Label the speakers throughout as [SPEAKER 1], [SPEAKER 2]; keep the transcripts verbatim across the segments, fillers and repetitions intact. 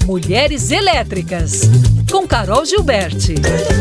[SPEAKER 1] Mulheres Elétricas, com Carol Gilberti.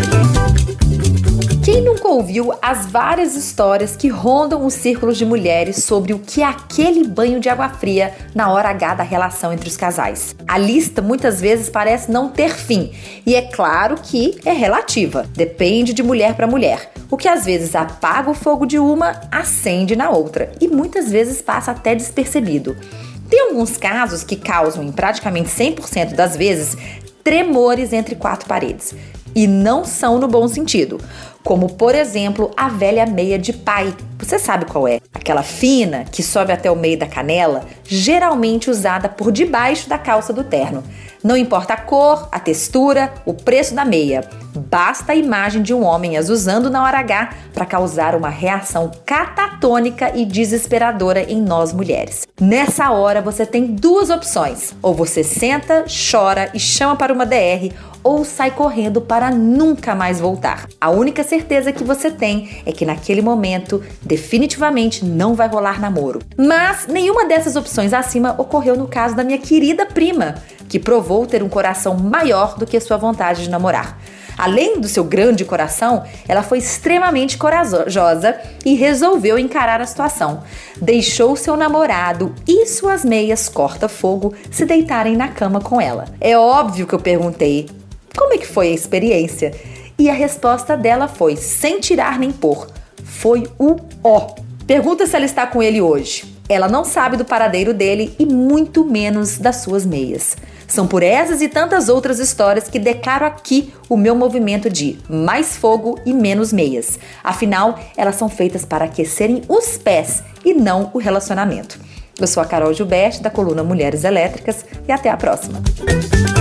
[SPEAKER 2] Quem nunca ouviu as várias histórias que rondam os círculos de mulheres sobre o que é aquele banho de água fria na hora H da relação entre os casais? A lista muitas vezes parece não ter fim, e é claro que é relativa, depende de mulher para mulher. O que às vezes apaga o fogo de uma, acende na outra, e muitas vezes passa até despercebido. Tem alguns casos que causam, em praticamente cem por cento das vezes, tremores entre quatro paredes. E não são no bom sentido, como por exemplo a velha meia de pai. Você sabe qual é? Aquela fina que sobe até o meio da canela, geralmente usada por debaixo da calça do terno. Não importa a cor, a textura, o preço da meia. Basta a imagem de um homem as usando na hora H para causar uma reação catatônica e desesperadora em nós mulheres. Nessa hora você tem duas opções. Ou você senta, chora e chama para uma D R, ou sai correndo para nunca mais voltar. A única certeza que você tem é que naquele momento definitivamente não vai rolar namoro. Mas nenhuma dessas opções acima ocorreu no caso da minha querida prima, que provou ter um coração maior do que sua vontade de namorar. Além do seu grande coração, ela foi extremamente corajosa e resolveu encarar a situação. Deixou seu namorado e suas meias corta-fogo se deitarem na cama com ela. É óbvio que eu perguntei: como é que foi a experiência? E a resposta dela foi, sem tirar nem pôr, foi o ó. Pergunta se ela está com ele hoje. Ela não sabe do paradeiro dele e muito menos das suas meias. São por essas e tantas outras histórias que declaro aqui o meu movimento de mais fogo e menos meias. Afinal, elas são feitas para aquecerem os pés e não o relacionamento. Eu sou a Carol Gilberti, da coluna Mulheres Elétricas, e até a próxima.